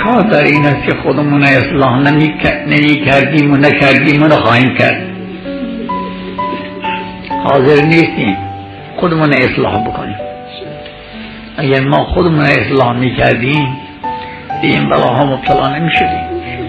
اشکال در این است که خودمون اصلاح نمی کردیم و نکردیم و نخواهیم کرد. حاضر نیستیم خودمون اصلاح بکنیم. اگر ما خودمون اصلاح می کردیم به این بلاها مبتلا نمی شدیم.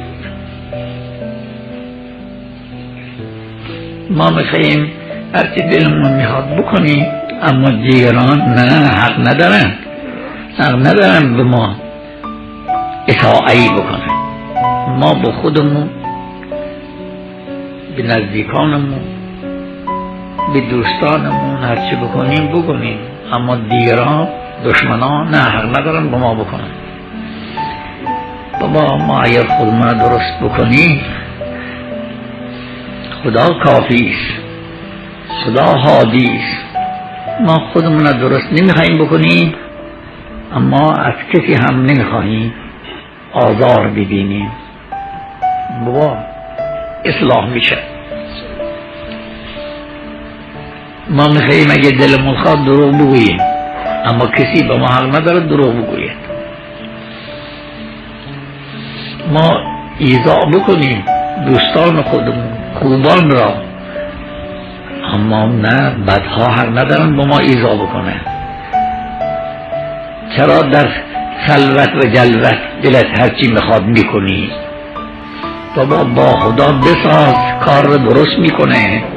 ما میخواییم هرچی دلمون میخواد بکنیم، اما دیگران نه، حق ندارن به ما اطاعتی بکنن. ما به خودمون، به نزدیکانمون، به دوستانمون هرچی بکنیم، اما دیگران، دشمنان نه، حق ندارن به ما بکنن. بابا ما اگر خودمون درست بکنیم خدا کافی است، خدا هادی است. ما خودمون درست نمیخواهیم بکنیم، اما از کسی هم نمیخواهیم آزار ببینیم. بابا اصلاح میشه. ما میخواهیم اگه دلمون خواهد دروغ بگوییم، اما کسی به ما حق نداره دروغ بگوید. ما ایذا بکنیم دوستان خودمون، خوبان را، اما نه، بدها حق ندارن با ما ایذا بکنه. چرا در خلوت و جلوت دلت هرچی میخواد میکنی؟ بابا با خدا بساز، کار رو درست میکنه.